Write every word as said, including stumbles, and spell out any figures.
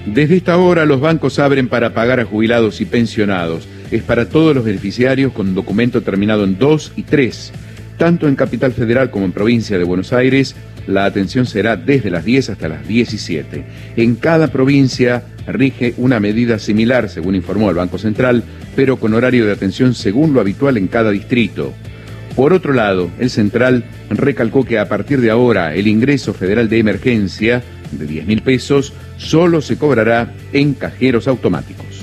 Desde esta hora los bancos abren para pagar a jubilados y pensionados. Es para todos los beneficiarios con documento terminado en dos y tres. Tanto en Capital Federal como en Provincia de Buenos Aires, la atención será desde las diez hasta las diecisiete. En cada provincia rige una medida similar, según informó el Banco Central, pero con horario de atención según lo habitual en cada distrito. Por otro lado, el Central recalcó que a partir de ahora el ingreso federal de emergencia de diez mil pesos solo se cobrará en cajeros automáticos.